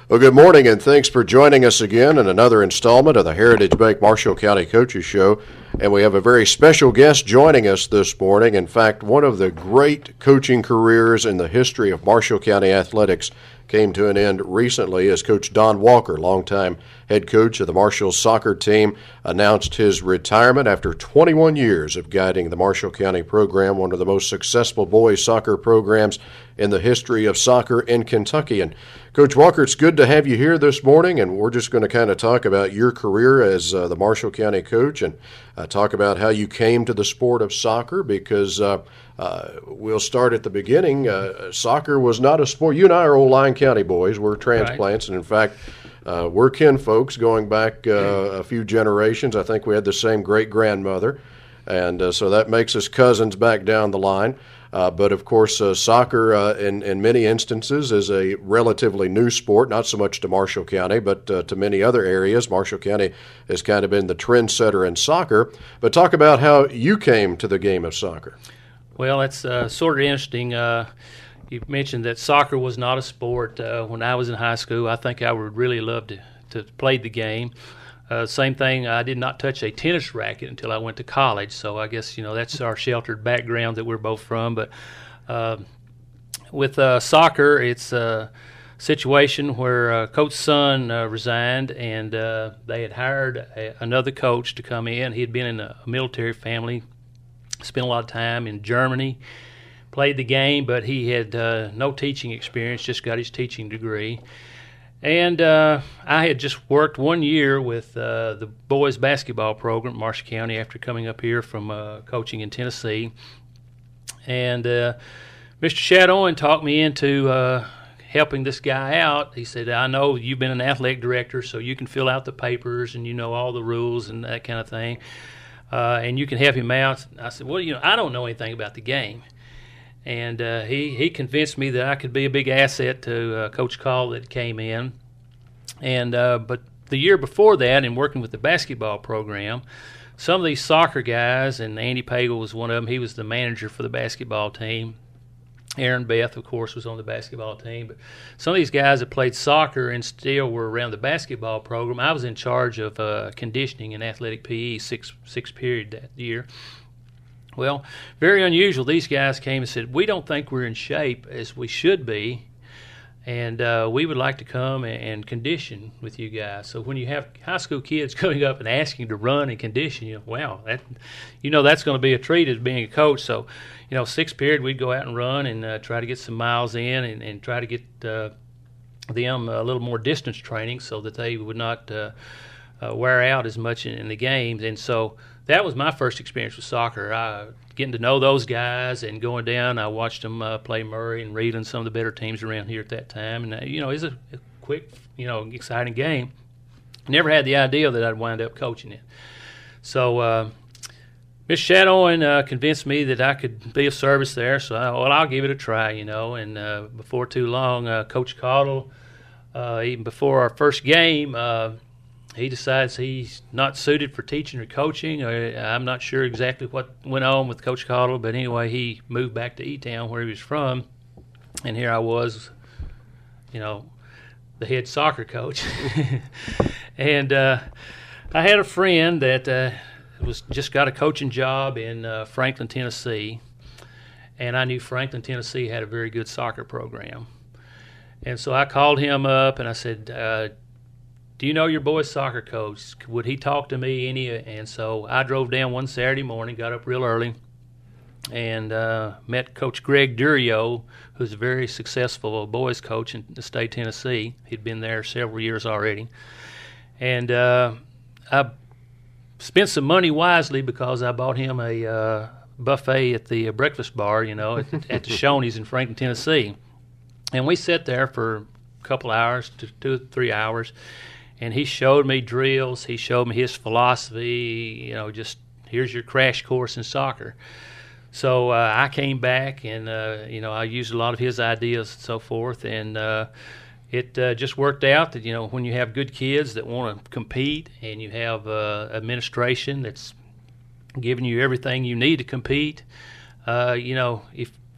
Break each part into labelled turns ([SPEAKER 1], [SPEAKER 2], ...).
[SPEAKER 1] Well, good morning, and thanks for joining us again in another installment of the Heritage Bank Marshall County Coaches Show. And we have a very special guest joining us this morning. In fact, one of the great coaching careers in the history of Marshall County athletics came to an end recently as Coach Don Walker, longtime head coach of the Marshall soccer team, announced his retirement after 21 years of guiding the Marshall County program, one of the most successful boys soccer programs in the history of soccer in Kentucky. And Coach Walker, it's good to have you here this morning, and we're just going to kind of talk about your career as the Marshall County coach and talk about how you came to the sport of soccer, because we'll start at the beginning. Soccer was not a sport. You and I are old Lyon County boys. We're transplants, right. And in fact, we're kin folks going back a few generations. I think we had the same great-grandmother, and so that makes us cousins back down the line. But, of course, soccer in many instances is a relatively new sport, not so much to Marshall County, but to many other areas. Marshall County has kind of been the trendsetter in soccer. But talk about how you came to the game of soccer.
[SPEAKER 2] Well, that's sort of interesting. You mentioned that soccer was not a sport. When I was in high school, I think I would really love to play the game. Same thing, I did not touch a tennis racket until I went to college, so I guess, that's our sheltered background that we're both from. But with soccer, it's a situation where Coach's son resigned, and they had hired another coach to come in. He had been in a military family, spent a lot of time in Germany, played the game, but he had no teaching experience, just got his teaching degree. And I had just worked 1 year with the boys basketball program at Marshall County after coming up here from coaching in Tennessee. And Mr. Shadowan talked me into helping this guy out. He said, I know you've been an athletic director, so you can fill out the papers and you know all the rules and that kind of thing, and you can help him out. I said, well, I don't know anything about the game. And he convinced me that I could be a big asset to Coach Call that came in. And but the year before that, in working with the basketball program, some of these soccer guys, and Andy Pagel was one of them, he was the manager for the basketball team. Aaron Beth, of course, was on the basketball team. But some of these guys that played soccer and still were around the basketball program, I was in charge of conditioning and athletic PE, six period that year. Well, very unusual. These guys came and said, we don't think we're in shape as we should be, and we would like to come and condition with you guys. So when you have high school kids coming up and asking to run and condition, wow, that's going to be a treat as being a coach. So, sixth period, we'd go out and run and try to get some miles in and try to get them a little more distance training so that they would not wear out as much in the games. And so that was my first experience with soccer. Getting to know those guys and going down, I watched them play Murray and Reed and some of the better teams around here at that time. And, it's a quick, exciting game. Never had the idea that I'd wind up coaching it. So Miss Shadowan convinced me that I could be of service there. So, I'll give it a try, And before too long, Coach Caudill, even before our first game, he decides he's not suited for teaching or coaching. I'm not sure exactly what went on with Coach Caudill, but anyway, he moved back to E-Town where he was from, and here I was, the head soccer coach. And I had a friend that was just got a coaching job in Franklin, Tennessee, and I knew Franklin, Tennessee had a very good soccer program. And so I called him up and I said, do you know your boy's soccer coach? Would he talk to me And so I drove down one Saturday morning, got up real early, and met Coach Greg Durio, who's a very successful boys coach in the state of Tennessee. He'd been there several years already. And I spent some money wisely because I bought him a buffet at the breakfast bar, at the Shoney's in Franklin, Tennessee. And we sat there for a couple hours, 2 or 3 hours, and he showed me drills. He showed me his philosophy, just here's your crash course in soccer. So I came back and, I used a lot of his ideas and so forth. And it just worked out that, when you have good kids that want to compete and you have administration that's giving you everything you need to compete, if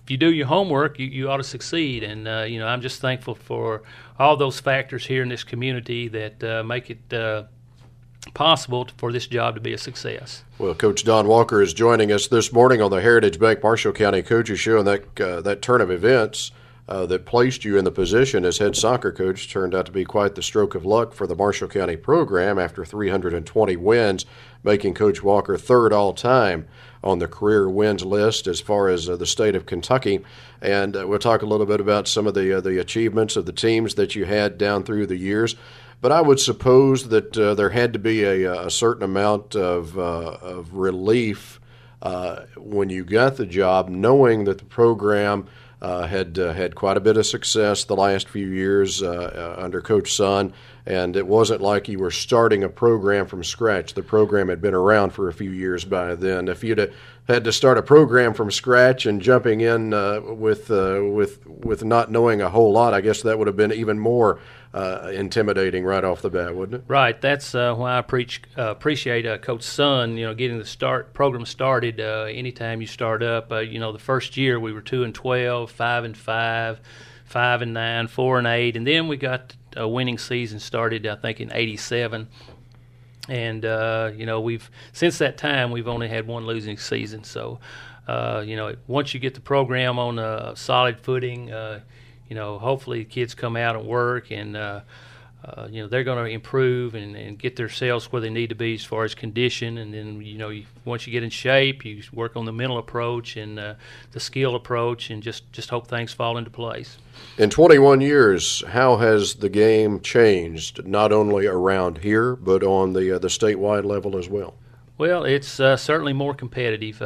[SPEAKER 2] if you do your homework, you ought to succeed. And I'm just thankful for all those factors here in this community that make it possible for this job to be a success.
[SPEAKER 1] Well, Coach Don Walker is joining us this morning on the Heritage Bank Marshall County Coaches Show, and that turn of events that placed you in the position as head soccer coach turned out to be quite the stroke of luck for the Marshall County program after 320 wins, making Coach Walker third all-time on the career wins list as far as the state of Kentucky. And we'll talk a little bit about some of the achievements of the teams that you had down through the years. But I would suppose that there had to be a certain amount of relief when you got the job, knowing that the program had quite a bit of success the last few years under Coach Sun, and it wasn't like you were starting a program from scratch. The program had been around for a few years by then. If you'd had to start a program from scratch and jumping in with not knowing a whole lot, I guess that would have been even more intimidating right off the bat, wouldn't it?
[SPEAKER 2] Right. That's why I appreciate Coach Sun. Getting the program started. Anytime you start up, the first year we were 2-12, 5-5, 5-9, 4-8, and then we got a winning season started, I think, in '87. And we've since that time we've only had one losing season. So, once you get the program on a solid footing, hopefully the kids come out and work, and they're going to improve and get themselves where they need to be as far as condition. And then once you get in shape, you work on the mental approach and the skill approach, and just hope things fall into place.
[SPEAKER 1] In 21 years, how has the game changed, not only around here, but on the statewide level as well?
[SPEAKER 2] Well, it's certainly more competitive.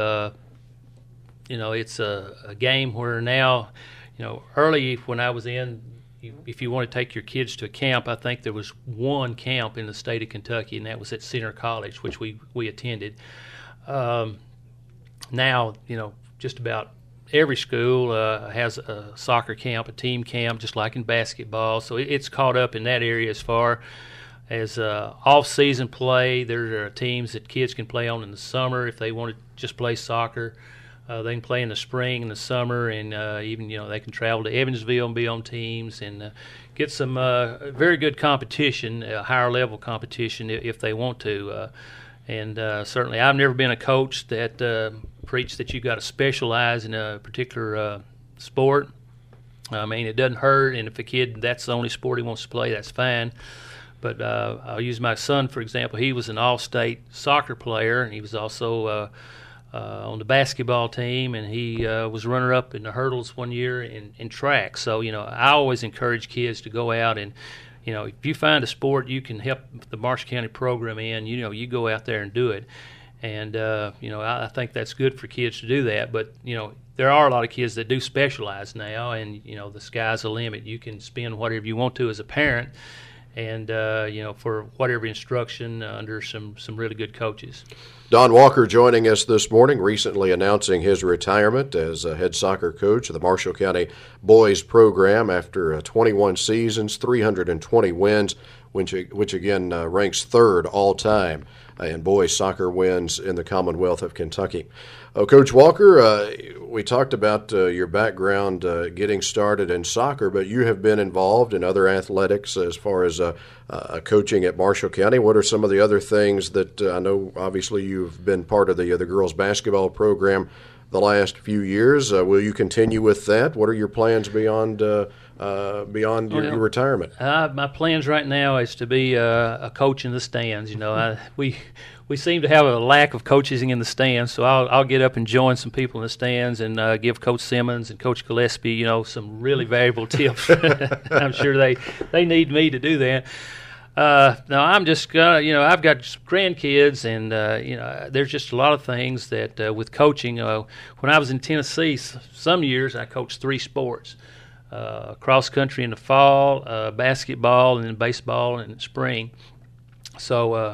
[SPEAKER 2] It's a game where now, early when I was in, if you want to take your kids to a camp, I think there was one camp in the state of Kentucky, and that was at Center College, which we attended. Now, just about every school has a soccer camp, a team camp, just like in basketball. So it's caught up in that area as far as off-season play. There are teams that kids can play on in the summer if they want to just play soccer. They can play in the spring and the summer, and even they can travel to Evansville and be on teams and get some very good competition, higher level competition if they want to. And certainly, I've never been a coach that preached that you've got to specialize in a particular sport. I mean, it doesn't hurt, and if a kid that's the only sport he wants to play, that's fine. But I'll use my son for example. He was an all-state soccer player, and he was also on the basketball team, and he was runner-up in the hurdles one year in track. So, I always encourage kids to go out and, if you find a sport you can help the Marshall County program in, you go out there and do it. And, I think that's good for kids to do that. But, there are a lot of kids that do specialize now, and, the sky's the limit. You can spend whatever you want to as a parent, and, for whatever instruction under some really good coaches.
[SPEAKER 1] Don Walker joining us this morning, recently announcing his retirement as a head soccer coach of the Marshall County boys program after 21 seasons, 320 wins, which again ranks third all-time in boys soccer wins in the Commonwealth of Kentucky. Coach Walker, we talked about your background getting started in soccer, but you have been involved in other athletics as far as coaching at Marshall County. What are some of the other things that I know obviously you've been part of the girls basketball program the last few years? Will you continue with that? What are your plans beyond your retirement?
[SPEAKER 2] My plans right now is to be a coach in the stands. We seem to have a lack of coaches in the stands, so I'll get up and join some people in the stands and give Coach Simmons and Coach Gillespie, some really valuable tips. I'm sure they need me to do that. Now I'm just I've got grandkids, and there's just a lot of things that with coaching. When I was in Tennessee, some years I coached 3 sports: cross country in the fall, basketball, and then baseball in the spring. So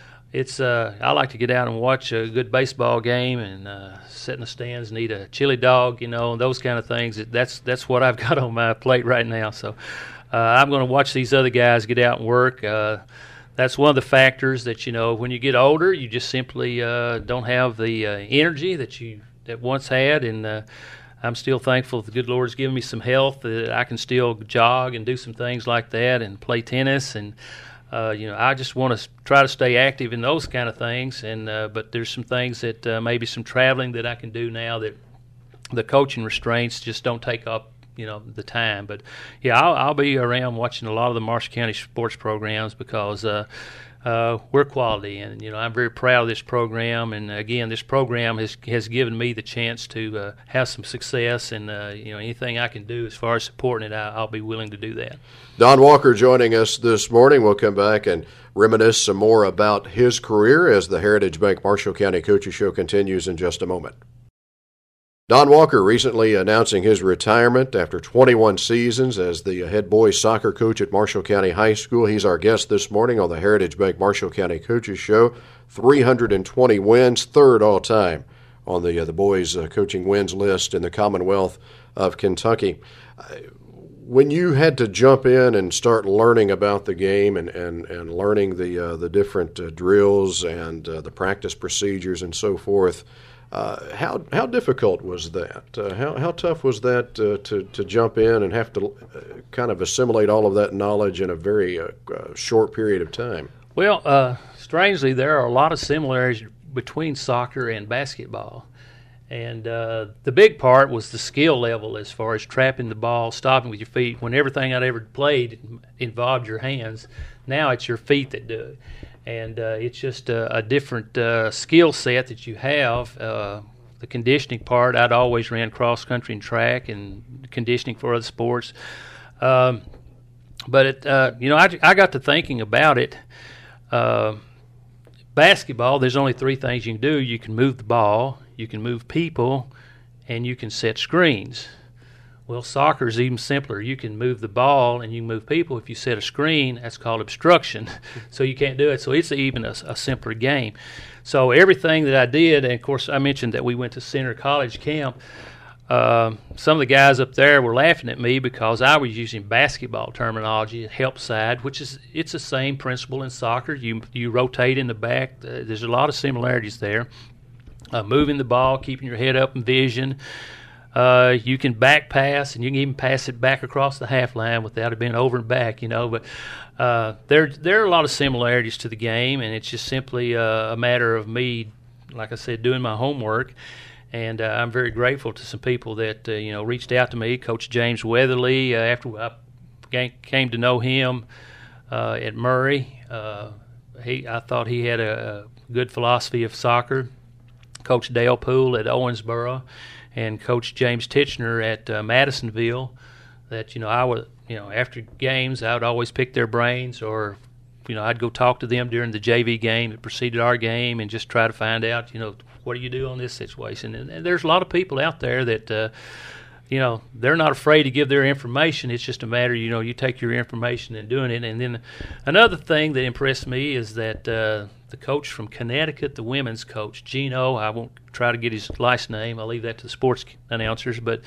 [SPEAKER 2] I like to get out and watch a good baseball game and sit in the stands and eat a chili dog, and those kind of things. That's what I've got on my plate right now. So I'm going to watch these other guys get out and work. That's one of the factors that when you get older, you just simply don't have the energy that once had, and I'm still thankful the good Lord's given me some health that I can still jog and do some things like that and play tennis. And, I just want to try to stay active in those kind of things. And but there's some things that maybe some traveling that I can do now that the coaching restraints just don't take up, the time. But, yeah, I'll be around watching a lot of the Marshall County sports programs because we're quality, and I'm very proud of this program. And again, this program has given me the chance to have some success, and anything I can do as far as supporting it, I'll be willing to do that.
[SPEAKER 1] Don Walker joining us this morning. We'll come back and reminisce some more about his career as the Heritage Bank Marshall County Coaches Show continues in just a moment. Don Walker recently announcing his retirement after 21 seasons as the head boys soccer coach at Marshall County High School. He's our guest this morning on the Heritage Bank Marshall County Coaches Show. 320 wins, third all-time on the boys' coaching wins list in the Commonwealth of Kentucky. When you had to jump in and start learning about the game and learning the different drills and the practice procedures and so forth, how difficult was that? How tough was that to jump in and have to kind of assimilate all of that knowledge in a very short period of time?
[SPEAKER 2] Well, strangely, there are a lot of similarities between soccer and basketball. And the big part was the skill level as far as trapping the ball, stopping with your feet. When everything I'd ever played involved your hands, now it's your feet that do it. And it's just a different skill set that you have. The conditioning part, I'd always ran cross country and track and conditioning for other sports. But I got to thinking about it. Basketball, there's only three things you can do. You can move the ball, you can move people, and you can set screens. Well, soccer is even simpler. You can move the ball and you can move people. If you set a screen, that's called obstruction. So you can't do it. So it's even a simpler game. So everything that I did, and of course I mentioned that we went to Center College camp, some of the guys up there were laughing at me because I was using basketball terminology, help side, it's the same principle in soccer. You rotate in the back. There's a lot of similarities there. Moving the ball, keeping your head up in vision. You can back pass, and you can even pass it back across the half line without it being over and back, But there are a lot of similarities to the game, and it's just simply a matter of me, like I said, doing my homework. And I'm very grateful to some people that reached out to me. Coach James Weatherly, after I came to know him at Murray, I thought he had a good philosophy of soccer. Coach Dale Poole at Owensboro, and Coach James Titchener at Madisonville. That I would after games I would always pick their brains, or I'd go talk to them during the JV game that preceded our game, and just try to find out what do you do on this situation. And there's a lot of people out there that they're not afraid to give their information. It's just a matter you take your information and doing it. And then another thing that impressed me is that the coach from Connecticut, the women's coach, Gino, I won't try to get his last name. I'll leave that to the sports announcers. But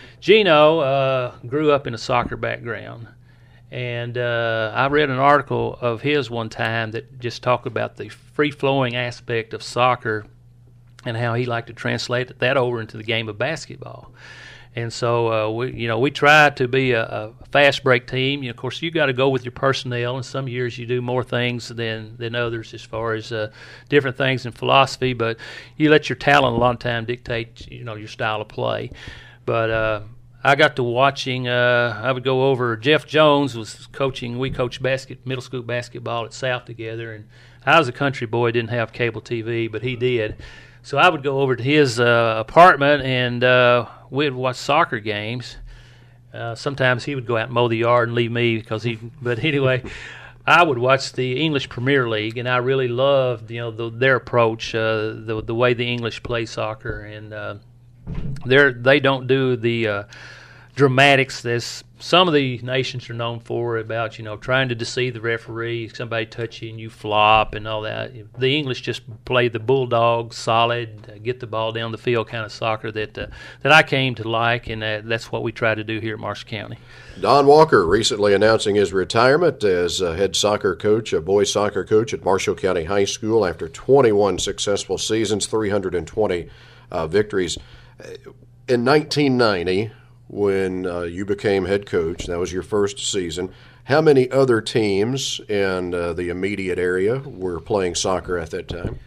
[SPEAKER 2] Gino grew up in a soccer background. And I read an article of his one time that just talked about the free-flowing aspect of soccer and how he liked to translate that over into the game of basketball. And so we try to be a fast break team. Of course, you got to go with your personnel, and some years you do more things than others as far as different things in philosophy. But you let your talent a lot of time dictate your style of play. But I got to watching. I would go over. Jeff Jones was coaching. We coached middle school basketball at South together, and I was a country boy, didn't have cable TV, but he did. So I would go over to his apartment, and we'd watch soccer games. Sometimes he would go out and mow the yard and leave me but anyway, I would watch the English Premier League, and I really loved their approach, the way the English play soccer, and they don't do the dramatics that some of the nations are known for, about trying to deceive the referee, somebody touch you and you flop and all that. The English just play the bulldog, solid, get the ball down the field kind of soccer that I came to like, and that's what we try to do here at Marshall County.
[SPEAKER 1] Don Walker recently announcing his retirement as head soccer coach, a boys soccer coach at Marshall County High School after 21 successful seasons, 320 victories. In 1990, when you became head coach, that was your first season, how many other teams in the immediate area were playing soccer at that time?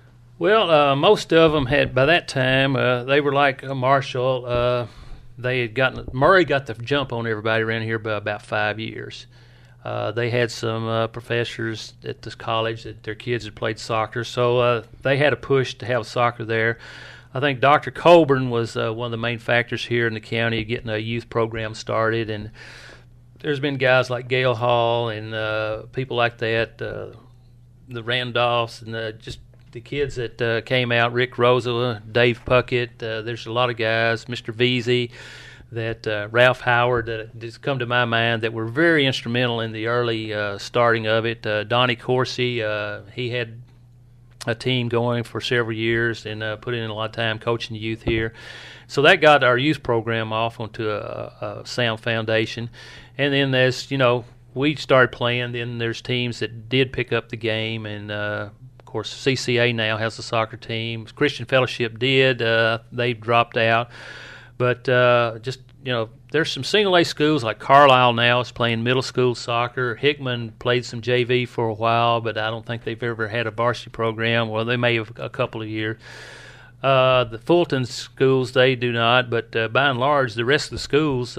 [SPEAKER 2] Well, most of them had, by that time, they were like Marshall. They had gotten, Murray got the jump on everybody around here by about 5 years. They had some professors at this college that their kids had played soccer, so they had a push to have soccer there. I think Dr. Colburn was one of the main factors here in the county getting a youth program started, and there's been guys like Gail Hall and people like that, the Randolphs, and just the kids that came out, Rick Rosa, Dave Puckett. There's a lot of guys, Mr. Veazey, that Ralph Howard, that just come to my mind that were very instrumental in the early starting of it. Donnie Corsi, he had a team going for several years and put in a lot of time coaching the youth here. So that got our youth program off onto a sound foundation. And then as, we started playing, then there's teams that did pick up the game, and of course CCA now has a soccer team. Christian Fellowship did. They dropped out. But there's some single-A schools like Carlisle now is playing middle school soccer. Hickman played some JV for a while, but I don't think they've ever had a varsity program. Well, they may have a couple of years. The Fulton schools, they do not, but by and large, the rest of the schools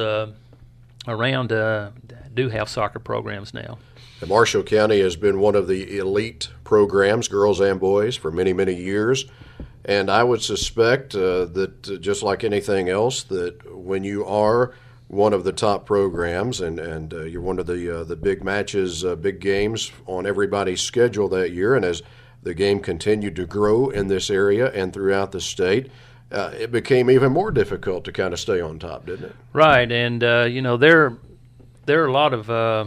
[SPEAKER 2] around do have soccer programs now.
[SPEAKER 1] And Marshall County has been one of the elite programs, girls and boys, for many, many years. And I would suspect that just like anything else, that when you are one of the top programs and you're one of the big matches, big games on everybody's schedule that year, and as the game continued to grow in this area and throughout the state, it became even more difficult to kind of stay on top, didn't it?
[SPEAKER 2] Right, and there are a lot of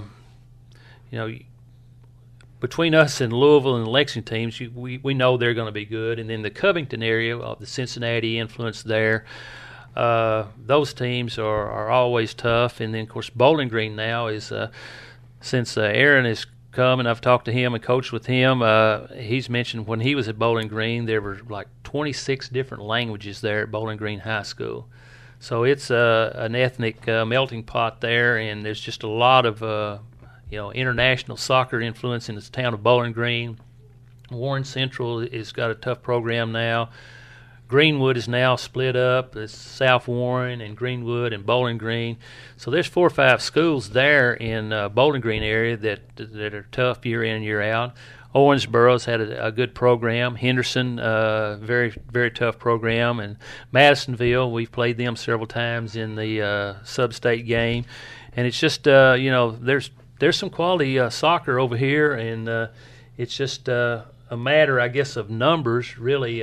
[SPEAKER 2] between us and Louisville and the Lexington teams, we know they're going to be good. And then the Covington area, of the Cincinnati influence there, those teams are always tough. And then, of course, Bowling Green now is, since Aaron has come and I've talked to him and coached with him, he's mentioned when he was at Bowling Green, there were like 26 different languages there at Bowling Green High School. So it's an ethnic melting pot there, and there's just a lot of international soccer influence in this town of Bowling Green. Warren Central has got a tough program now. Greenwood is now split up. It's South Warren and Greenwood and Bowling Green. So there's 4 or 5 schools there in Bowling Green area that are tough year in, year out. Owensboro's had a good program. Henderson, very, very tough program. And Madisonville, we've played them several times in the sub-state game. And it's just, there's some quality soccer over here, and it's just a matter, I guess, of numbers, really,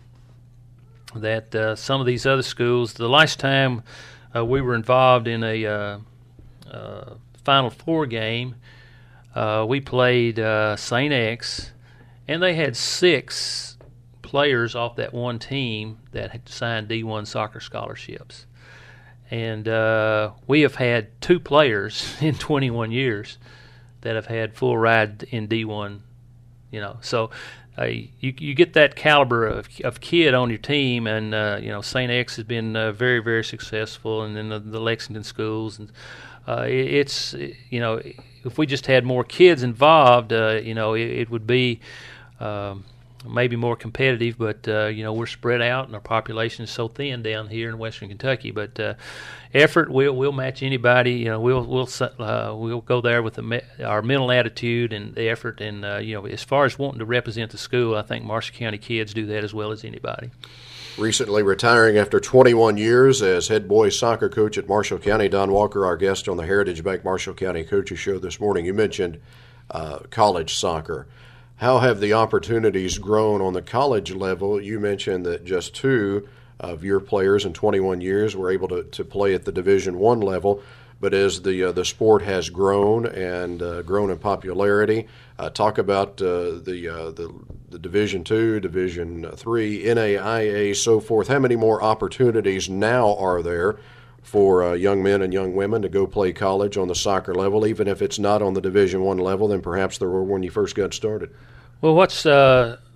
[SPEAKER 2] that some of these other schools, the last time we were involved in a Final Four game, we played St. X, and they had 6 players off that one team that had signed D1 soccer scholarships. And we have had 2 players in 21 years that have had full ride in D1, So you get that caliber of kid on your team, and, St. X has been very, very successful, and then the Lexington schools. And it's, if we just had more kids involved, it would be maybe more competitive, but we're spread out and our population is so thin down here in Western Kentucky. But effort, we'll match anybody. We'll go there with our mental attitude and the effort. And as far as wanting to represent the school, I think Marshall County kids do that as well as anybody.
[SPEAKER 1] Recently retiring after 21 years as head boys soccer coach at Marshall County, Don Walker, our guest on the Heritage Bank Marshall County Coaches Show this morning. You mentioned college soccer. How have the opportunities grown on the college level? You mentioned that just 2 of your players in 21 years were able to play at the Division I level. But as the sport has grown and grown in popularity, talk about the Division II, Division III, NAIA, so forth. How many more opportunities now are there for young men and young women to go play college on the soccer level, even if it's not on the Division I level than perhaps there were when you first got started?
[SPEAKER 2] Well, what's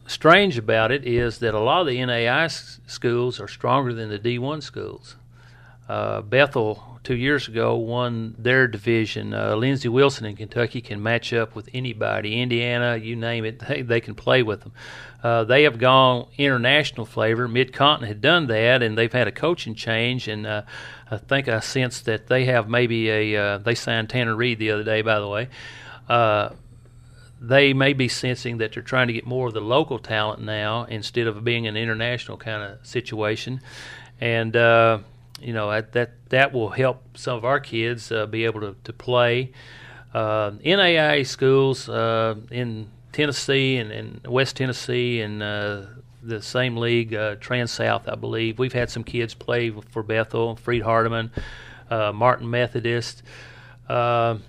[SPEAKER 2] strange about it is that a lot of the NAI schools are stronger than the D1 schools. Bethel 2 years ago won their division. Lindsey Wilson in Kentucky can match up with anybody. Indiana, you name it, they can play with them. They have gone international flavor. Mid-Continent had done that, and they've had a coaching change. And I think I sense that they have maybe they signed Tanner Reed the other day, by the way. They may be sensing that they're trying to get more of the local talent now instead of being an international kind of situation. And that will help some of our kids be able to play. NAIA schools in Tennessee and West Tennessee and the same league, Trans-South, I believe. We've had some kids play for Bethel, Freed Hardeman, Martin Methodist, and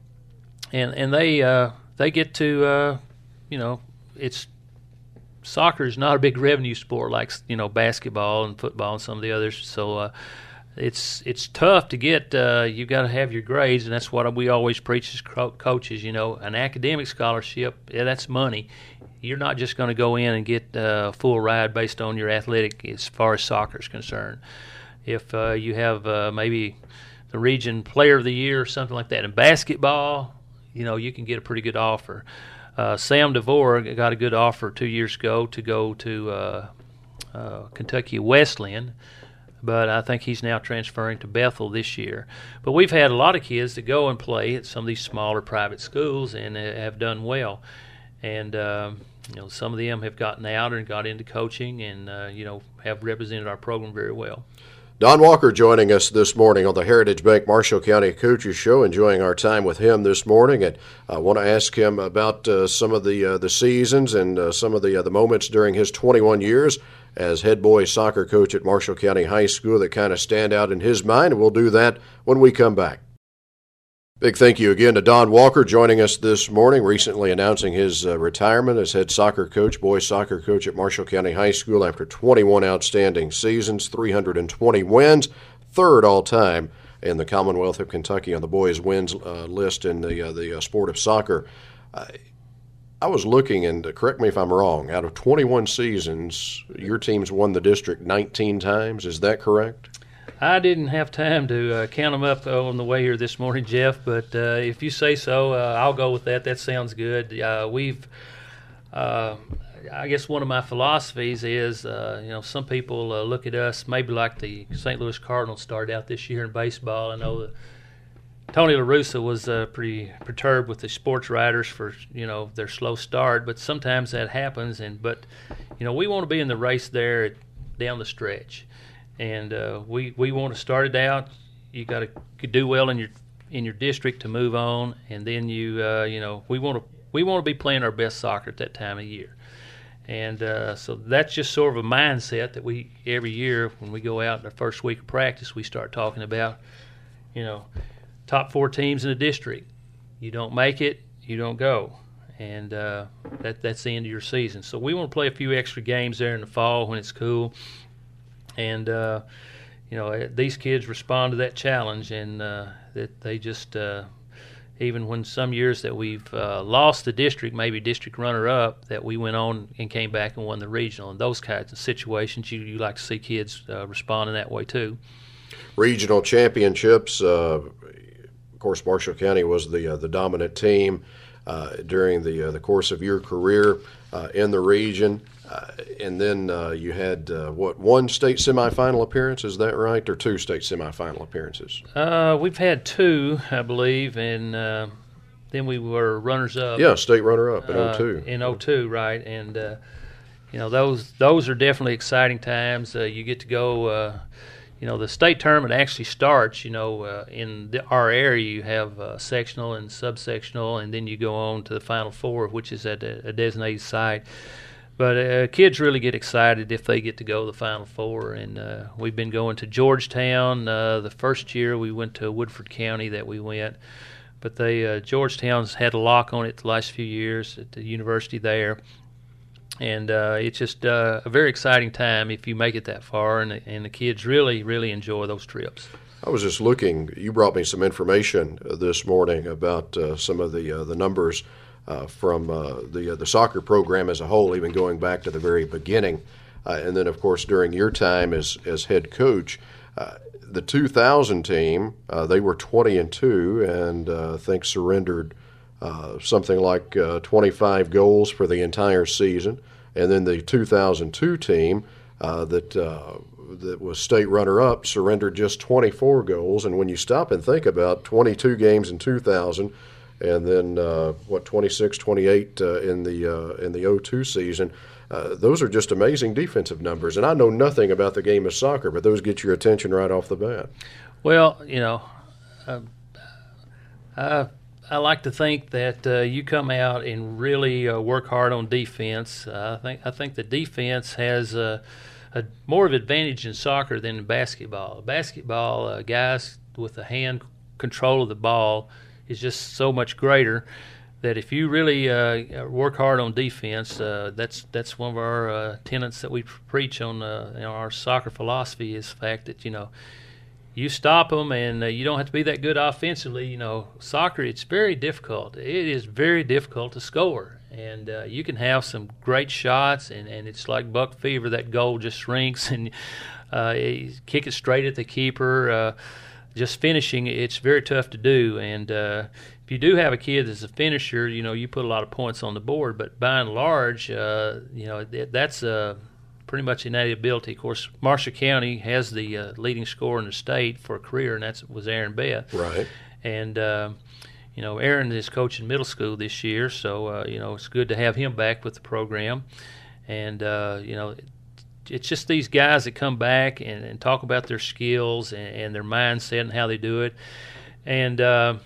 [SPEAKER 2] they get to, it's soccer is not a big revenue sport like basketball and football and some of the others. So it's tough to get. You've got to have your grades, and that's what we always preach as coaches. An academic scholarship, that's money. You're not just going to go in and get a full ride based on your athletic as far as soccer is concerned. If you have maybe the region player of the year or something like that in basketball, you can get a pretty good offer. Sam DeVore got a good offer 2 years ago to go to Kentucky Wesleyan, but I think he's now transferring to Bethel this year. But we've had a lot of kids that go and play at some of these smaller private schools and have done well. And, some of them have gotten out and got into coaching and, have represented our program very well.
[SPEAKER 1] Don Walker joining us this morning on the Heritage Bank Marshall County Coaches Show, enjoying our time with him this morning. And I want to ask him about some of the seasons and some of the moments during his 21 years as head boys soccer coach at Marshall County High School that kind of stand out in his mind, and we'll do that when we come back. Big thank you again to Don Walker joining us this morning, recently announcing his retirement as head soccer coach, boys soccer coach at Marshall County High School after 21 outstanding seasons, 320 wins, third all-time in the Commonwealth of Kentucky on the boys' wins list in the sport of soccer. I was looking, and correct me if I'm wrong, out of 21 seasons, your team's won the district 19 times. Is that correct?
[SPEAKER 2] I didn't have time to count them up on the way here this morning, Jeff, but if you say so, I'll go with that. That sounds good. I guess one of my philosophies is, some people look at us maybe like the St. Louis Cardinals started out this year in baseball. I know that Tony La Russa was pretty perturbed with the sports writers for, their slow start, but sometimes that happens. But we want to be in the race there down the stretch. And we want to start it out. You got to do well in your district to move on, and then we want to be playing our best soccer at that time of year. And so that's just sort of a mindset that we every year when we go out in the first week of practice we start talking about. Top 4 teams in the district. You don't make it, you don't go, and that's the end of your season. So we want to play a few extra games there in the fall when it's cool. And, these kids respond to that challenge, and that they just, even when some years that we've lost the district, maybe district runner-up, that we went on and came back and won the regional. And those kinds of situations, you like to see kids respond in that way too.
[SPEAKER 1] Regional championships, of course, Marshall County was the dominant team during the course of your career in the region. And then you had, one state semifinal appearance, is that right, or 2 state semifinal appearances?
[SPEAKER 2] We've had 2, I believe, and then we were runners-up.
[SPEAKER 1] Yeah, state runner-up in 02.
[SPEAKER 2] In 02, right, and, those are definitely exciting times. You get to go, the state tournament actually starts, in our area you have sectional and subsectional, and then you go on to the Final Four, which is at a designated site. But kids really get excited if they get to go to the Final Four, and we've been going to Georgetown. The first year we went to Woodford County that we went, but Georgetown's had a lock on it the last few years at the university there, and it's just a very exciting time if you make it that far, and the kids really, really enjoy those trips.
[SPEAKER 1] I was just looking. You brought me some information this morning about some of the numbers from the soccer program as a whole, even going back to the very beginning. And then, of course, during your time as head coach, the 2000 team, they were 20-2, and I think surrendered something like 25 goals for the entire season. And then the 2002 team that was state runner-up surrendered just 24 goals. And when you stop and think about 22 games in 2000, and then 26, 28 in the 02 season. Those are just amazing defensive numbers. And I know nothing about the game of soccer, but those get your attention right off the bat.
[SPEAKER 2] Well, I like to think that you come out and really work hard on defense. I think the defense has a more of an advantage in soccer than in basketball. Basketball, guys with the hand control of the ball is just so much greater that if you really work hard on defense, that's one of our tenets that we preach on our soccer philosophy is the fact that, you stop them and you don't have to be that good offensively. Soccer, it's very difficult. It is very difficult to score. And you can have some great shots, and it's like buck fever. That goal just shrinks, and kick it straight at the keeper. Just finishing, it's very tough to do. And if you do have a kid that's a finisher, you put a lot of points on the board. But by and large, that's pretty much innate ability. Of course, Marshall County has the leading scorer in the state for a career, and that was Aaron Beth.
[SPEAKER 1] Right.
[SPEAKER 2] And Aaron is coaching middle school this year, so it's good to have him back with the program. And it's just these guys that come back and talk about their skills and their mindset and how they do it. And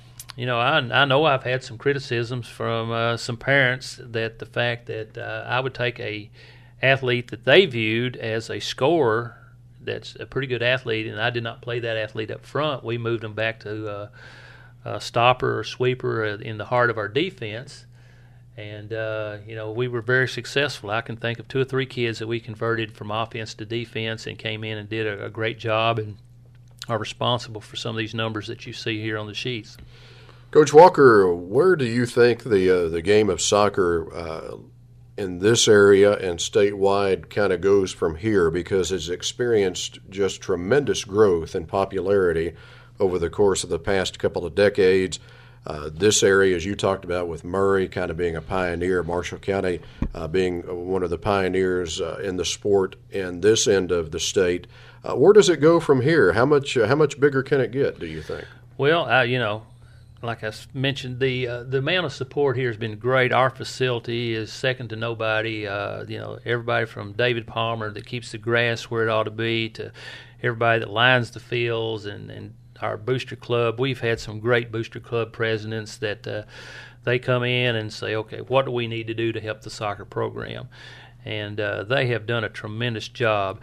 [SPEAKER 2] I know I've had some criticisms from some parents that the fact that I would take a athlete that they viewed as a scorer that's a pretty good athlete, and I did not play that athlete up front. We moved them back to stopper or sweeper in the heart of our defense. And, we were very successful. I can think of 2 or 3 kids that we converted from offense to defense and came in and did a great job and are responsible for some of these numbers that you see here on the sheets.
[SPEAKER 1] Coach Walker, where do you think the game of soccer in this area and statewide kind of goes from here? Because it's experienced just tremendous growth and popularity over the course of the past couple of decades. This area, as you talked about with Murray kind of being a pioneer, Marshall County being one of the pioneers in the sport in this end of the state. Where does it go from here? How much bigger can it get, do you think?
[SPEAKER 2] Well, like I mentioned, the amount of support here has been great. Our facility is second to nobody. Everybody from David Palmer that keeps the grass where it ought to be to everybody that lines the fields and our booster club. We've had some great booster club presidents that they come in and say, okay, what do we need to do to help the soccer program? And they have done a tremendous job.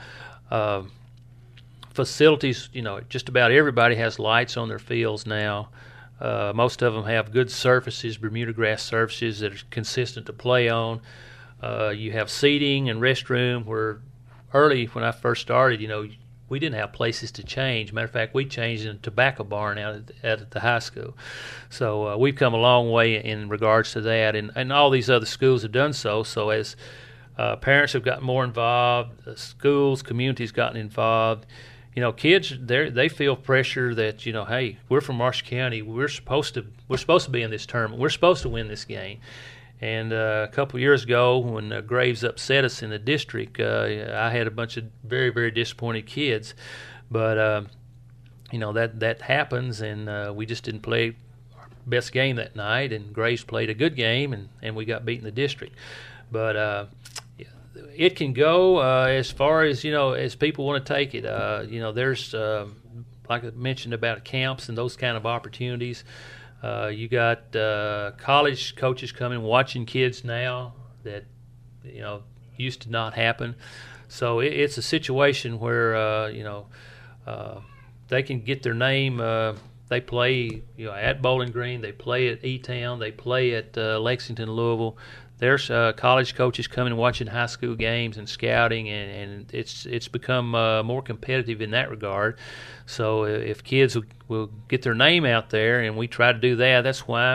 [SPEAKER 2] Facilities, just about everybody has lights on their fields now. Most of them have good surfaces, Bermuda grass surfaces that are consistent to play on. You have seating and restroom where early when I first started, we didn't have places to change. Matter of fact, we changed in a tobacco barn out at the high school. So we've come a long way in regards to that, and all these other schools have done so. So as parents have gotten more involved, schools, communities gotten involved, kids they feel pressure that hey, we're from Marshall County, we're supposed to be in this tournament, we're supposed to win this game. And a couple of years ago, when Graves upset us in the district, I had a bunch of very, very disappointed kids. But that happens, and we just didn't play our best game that night. And Graves played a good game, and we got beat in the district. But it can go as far as as people want to take it. There's like I mentioned about camps and those kind of opportunities. You got college coaches coming, watching kids now that used to not happen. So it's a situation where they can get their name. They play at Bowling Green, they play at E-Town, they play at Lexington, Louisville. There's college coaches coming and watching high school games and scouting, and it's become more competitive in that regard. So if kids will get their name out there, and we try to do that, that's why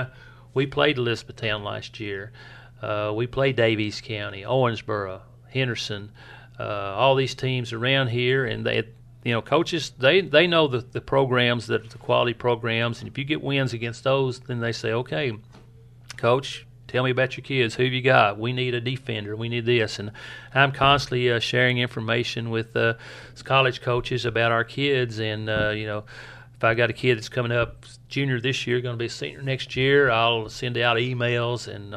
[SPEAKER 2] we played Elizabethtown last year. We played Daviess County, Owensboro, Henderson, all these teams around here, and they, coaches, they know the programs, the quality programs, and if you get wins against those, then they say, okay, Coach, tell me about your kids. Who have you got? We need a defender. We need this. And I'm constantly sharing information with college coaches about our kids. And, if I got a kid that's coming up junior this year, going to be a senior next year, I'll send out emails and,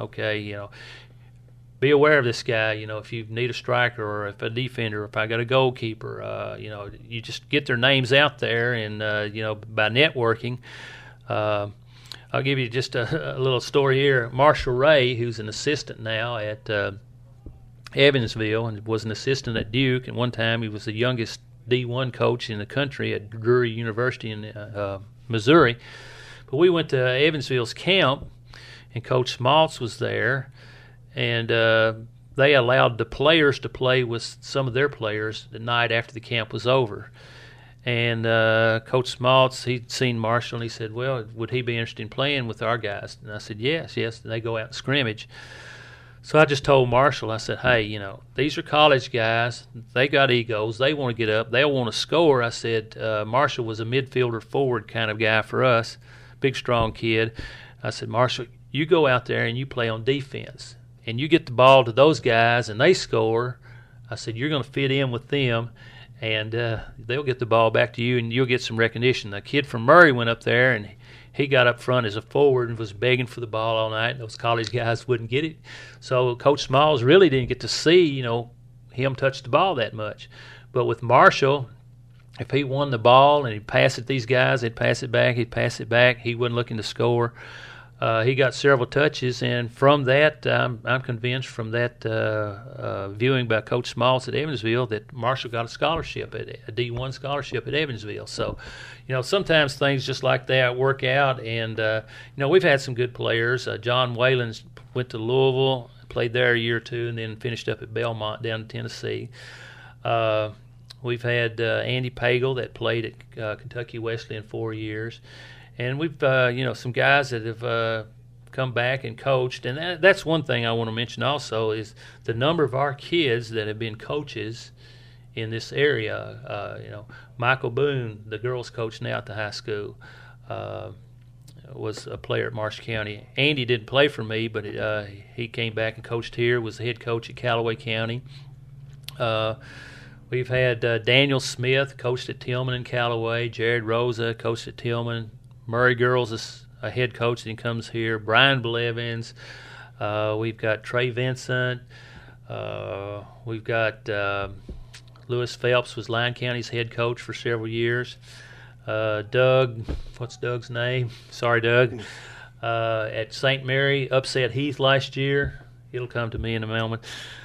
[SPEAKER 2] be aware of this guy. If you need a striker or if a defender, or if I got a goalkeeper, you just get their names out there. And, by networking, I'll give you just a little story here. Marshall Ray, who's an assistant now at Evansville and was an assistant at Duke, and one time he was the youngest D1 coach in the country at Drury University in Missouri. But we went to Evansville's camp, and Coach Smaltz was there, and they allowed the players to play with some of their players the night after the camp was over. And Coach Smaltz, he'd seen Marshall, and he said, well, would he be interested in playing with our guys? And I said, yes. And they go out and scrimmage. So I just told Marshall, I said, hey, these are college guys. They got egos. They want to get up. They'll want to score. I said, Marshall was a midfielder forward kind of guy for us, big, strong kid. I said, Marshall, you go out there and you play on defense, and you get the ball to those guys, and they score. I said, you're going to fit in with them, and they'll get the ball back to you, and you'll get some recognition. The kid from Murray went up there, and he got up front as a forward and was begging for the ball all night. Those college guys wouldn't get it. So Coach Smalls really didn't get to see, him touch the ball that much. But with Marshall, if he won the ball and he'd pass it to these guys, they'd pass it back, he'd pass it back. He wasn't looking to score. He got several touches, and from that, I'm convinced from that viewing by Coach Smalls at Evansville that Marshall got a scholarship, a D1 scholarship at Evansville. So, sometimes things just like that work out, and, we've had some good players. John Whalen went to Louisville, played there a year or two, and then finished up at Belmont down in Tennessee. We've had Andy Pagel that played at Kentucky Wesleyan 4 years. And we've, some guys that have come back and coached. And that's one thing I want to mention also is the number of our kids that have been coaches in this area. Michael Boone, the girls coach now at the high school, was a player at Marshall County. Andy didn't play for me, but he came back and coached here, was the head coach at Callaway County. We've had Daniel Smith, coached at Tillman and Callaway. Jared Rosa, coached at Tillman. Murray Girls is a head coach that comes here. Brian Blevins. We've got Trey Vincent. We've got Lewis Phelps was Lyon County's head coach for several years. Doug, what's Doug's name? Sorry, Doug. At St. Mary, upset Heath last year. It'll come to me in a moment.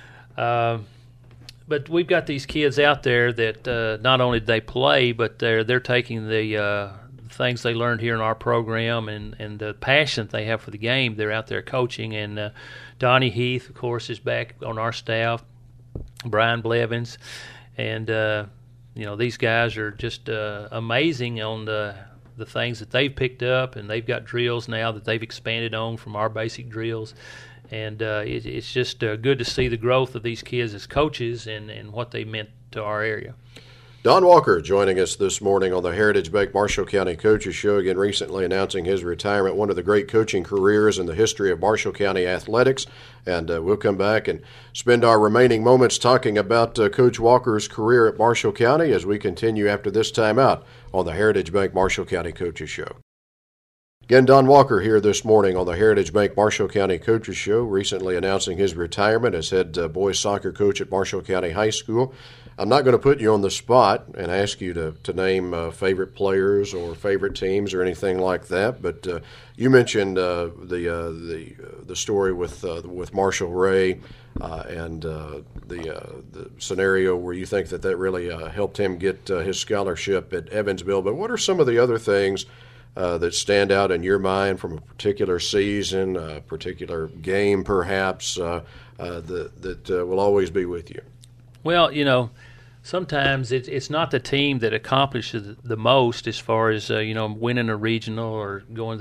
[SPEAKER 2] But we've got these kids out there that not only do they play, but they're taking the things they learned here in our program and the passion they have for the game. They're out there coaching, and Donnie Heath, of course, is back on our staff. Brian Blevins, and these guys are just amazing on the things that they've picked up, and they've got drills now that they've expanded on from our basic drills. And it's just good to see the growth of these kids as coaches and what they meant to our area.
[SPEAKER 1] Don Walker joining us this morning on the Heritage Bank Marshall County Coaches Show, again recently announcing his retirement, one of the great coaching careers in the history of Marshall County athletics. And we'll come back and spend our remaining moments talking about Coach Walker's career at Marshall County as we continue after this timeout on the Heritage Bank Marshall County Coaches Show. Again, Don Walker here this morning on the Heritage Bank Marshall County Coaches Show, recently announcing his retirement as head boys soccer coach at Marshall County High School. I'm not going to put you on the spot and ask you to name favorite players or favorite teams or anything like that, but you mentioned the story with Marshall Ray and the scenario where you think that really helped him get his scholarship at Evansville. But what are some of the other things that stand out in your mind from a particular season, a particular game perhaps, that will always be with you?
[SPEAKER 2] Well, sometimes it's not the team that accomplishes the most as far as winning a regional or going to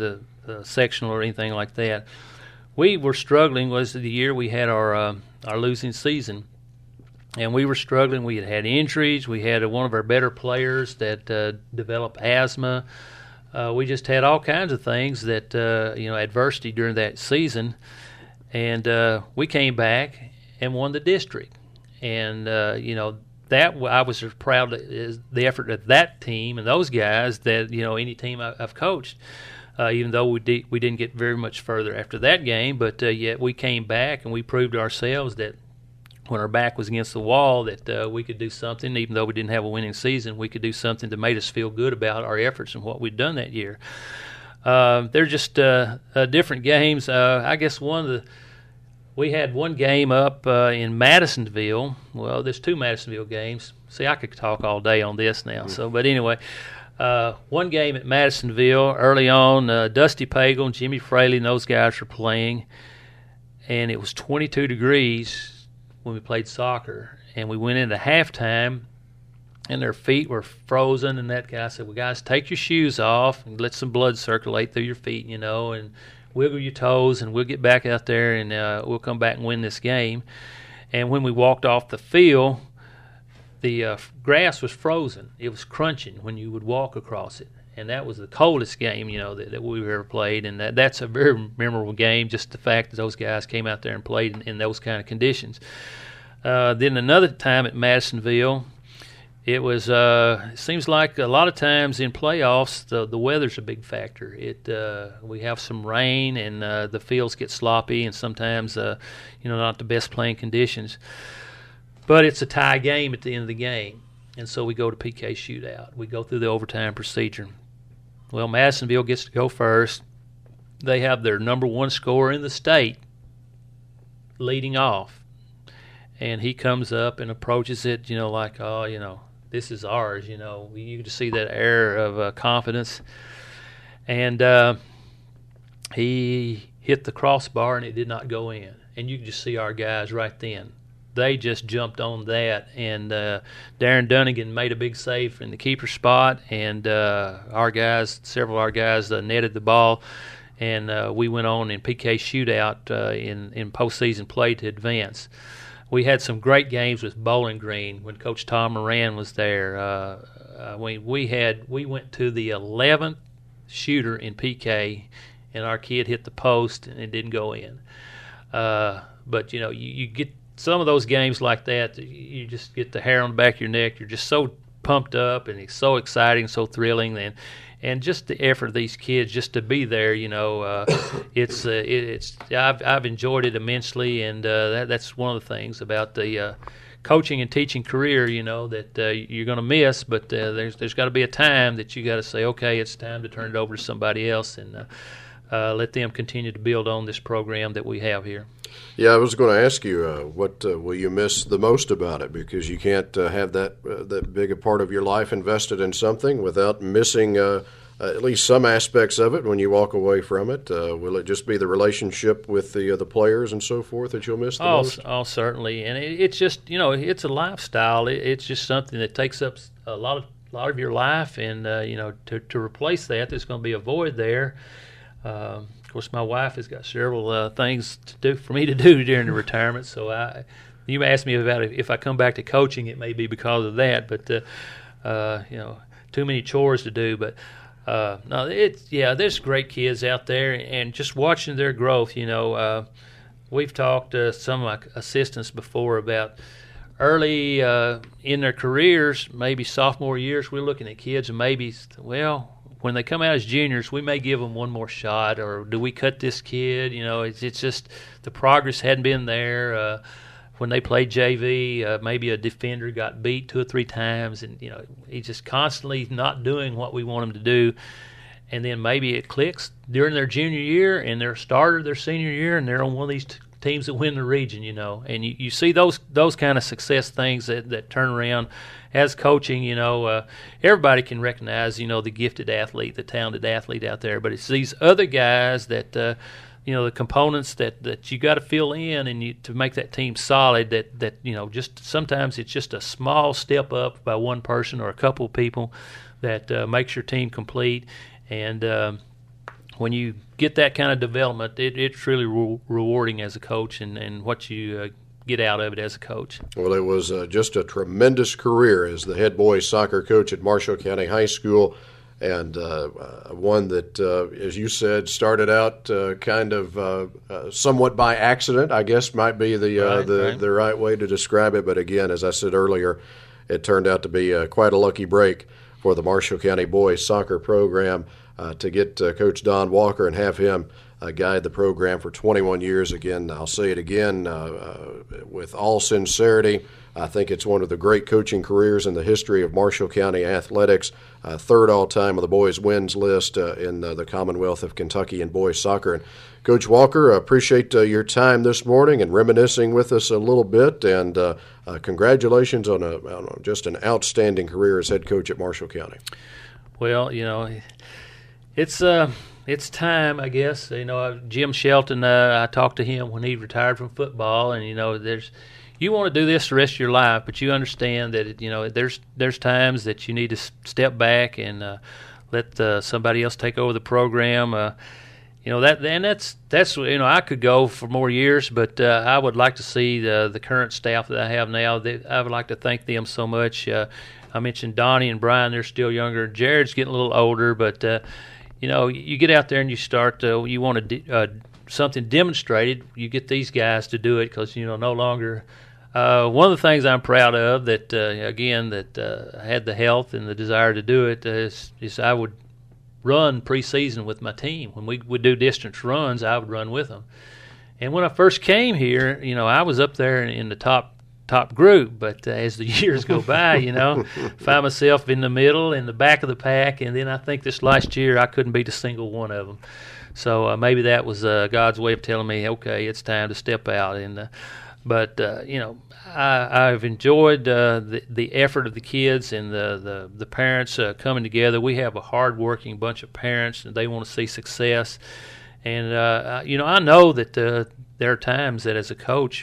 [SPEAKER 2] sectional or anything like that. We were struggling. Was the year we had our losing season, and we were struggling. We had injuries. We had one of our better players that developed asthma. We just had all kinds of things that adversity during that season, and we came back and won the district, and that I was as proud of the effort of that team and those guys that any team I've coached. Even though we didn't get very much further after that game, but yet we came back and we proved to ourselves that when our back was against the wall that we could do something. Even though we didn't have a winning season, we could do something that made us feel good about our efforts and what we'd done that year. They're just different games. I guess we had one game up in Madisonville. Well, there's two Madisonville games. See, I could talk all day on this now. But anyway. One game at Madisonville early on, Dusty Pagel and Jimmy Fraley and those guys were playing, and it was 22 degrees when we played soccer. And we went into halftime, and their feet were frozen. And that guy said, "Well, guys, take your shoes off and let some blood circulate through your feet, and wiggle your toes, and we'll get back out there and we'll come back and win this game." And when we walked off the field, the grass was frozen. It was crunching when you would walk across it. And that was the coldest game, that we've ever played. And that's a very memorable game, just the fact that those guys came out there and played in those kind of conditions. Then another time at Madisonville, it was it seems like a lot of times in playoffs, the weather's a big factor. We have some rain, and the fields get sloppy, and sometimes, not the best playing conditions. But it's a tie game at the end of the game, and so we go to PK shootout. We go through the overtime procedure. Well, Madisonville gets to go first. They have their number one scorer in the state leading off, and he comes up and approaches it, like, this is ours. You can see that air of confidence, and he hit the crossbar, and it did not go in. And you can just see our guys right then. They just jumped on that, and Darren Dunnigan made a big save in the keeper spot, and several of our guys netted the ball, and we went on in PK shootout in postseason play to advance. We had some great games with Bowling Green when Coach Tom Moran was there. We went to the 11th shooter in PK, and our kid hit the post, and it didn't go in. But you get some of those games like that, you just get the hair on the back of your neck. You're just so pumped up, and it's so exciting, so thrilling, and just the effort of these kids just to be there. I've enjoyed it immensely, and that's one of the things about the coaching and teaching career. That you're going to miss, but there's got to be a time that you got to say, okay, it's time to turn it over to somebody else, and let them continue to build on this program that we have here.
[SPEAKER 1] Yeah, I was going to ask you what will you miss the most about it, because you can't have that big a part of your life invested in something without missing at least some aspects of it when you walk away from it. Will it just be the relationship with the players and so forth that you'll miss the most?
[SPEAKER 2] Oh, certainly, and it's just it's a lifestyle. It's just something that takes up a lot of your life, and to replace that, there's going to be a void there. Of course, my wife has got several things for me to do during the retirement. So you asked me about if I come back to coaching, it may be because of that. But too many chores to do. But there's great kids out there, and just watching their growth. We've talked to some of my assistants before about early in their careers, maybe sophomore years. We're looking at kids, and maybe when they come out as juniors, we may give them one more shot, or do we cut this kid? It's just the progress hadn't been there. When they played JV, maybe a defender got beat 2 or 3 times, and he's just constantly not doing what we want him to do. And then maybe it clicks during their junior year, and they're a starter their senior year, and they're on one of these teams that win the region. And you see those kind of success things that turn around. As coaching, everybody can recognize, the gifted athlete, the talented athlete out there. But it's these other guys that, the components that you got to fill in and to make that team solid. That just sometimes it's just a small step up by one person or a couple of people that makes your team complete. And when you get that kind of development, it's really rewarding as a coach, and what you get out of it as a coach.
[SPEAKER 1] Well, it was just a tremendous career as the head boys soccer coach at Marshall County High School, and one that, as you said, started out kind of somewhat by accident, I guess might be the right way to describe it. But again, as I said earlier, it turned out to be quite a lucky break for the Marshall County boys soccer program to get Coach Don Walker and have him guide the program for 21 years. Again, I'll say it again with all sincerity. I think it's one of the great coaching careers in the history of Marshall County athletics. Third all-time on the boys' wins list in the Commonwealth of Kentucky in boys soccer. And Coach Walker, appreciate your time this morning and reminiscing with us a little bit. And congratulations on just an outstanding career as head coach at Marshall County.
[SPEAKER 2] Well, it's time, I guess. Jim Shelton, I talked to him when he retired from football, and you want to do this the rest of your life, but you understand that there's times that you need to step back and let somebody else take over the program. That's I could go for more years, but I would like to see the current staff that I have now. I would like to thank them so much. I mentioned Donnie and Brian; they're still younger. Jared's getting a little older, but you get out there and you start. You want to something demonstrated. You get these guys to do it because no longer. One of the things I'm proud of that I had the health and the desire to do it is I would run preseason with my team. When we would do distance runs, I would run with them. And when I first came here, I was up there in the top group, but as the years go by, find myself in the middle, in the back of the pack, and then I think this last year I couldn't beat a single one of them. So maybe that was God's way of telling me, okay, it's time to step out. And I've enjoyed the effort of the kids and the parents coming together. We have a hard-working bunch of parents, and they want to see success. And I know that there are times that as a coach,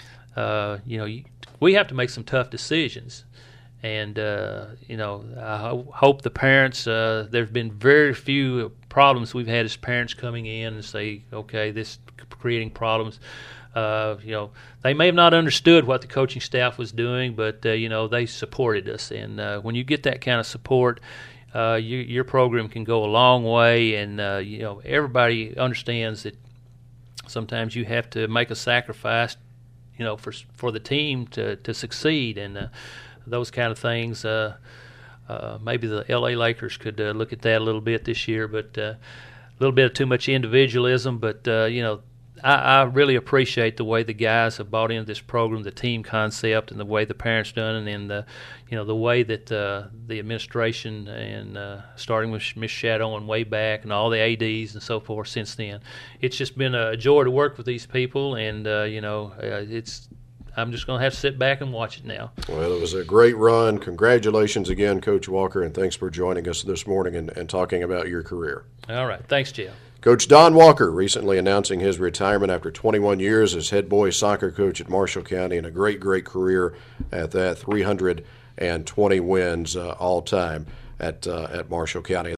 [SPEAKER 2] we have to make some tough decisions. And I hope the parents. There's been very few problems we've had as parents coming in and say, okay, this creating problems. They may have not understood what the coaching staff was doing, but they supported us. And when you get that kind of support, your program can go a long way. And everybody understands that sometimes you have to make a sacrifice, for the team to succeed. And those kind of things. Maybe the L.A. Lakers could look at that a little bit this year, but a little bit of too much individualism. But I really appreciate the way the guys have bought into this program, the team concept, and the way the parents done it, and the way that the administration and starting with Miss Shadow and way back, and all the ADs and so forth since then. It's just been a joy to work with these people, and I'm just going to have to sit back and watch it now.
[SPEAKER 1] Well, it was a great run. Congratulations again, Coach Walker, and thanks for joining us this morning and talking about your career.
[SPEAKER 2] All right. Thanks, Jeff.
[SPEAKER 1] Coach Don Walker recently announcing his retirement after 21 years as head boys soccer coach at Marshall County, and a great career at that, 320 wins all time at Marshall County.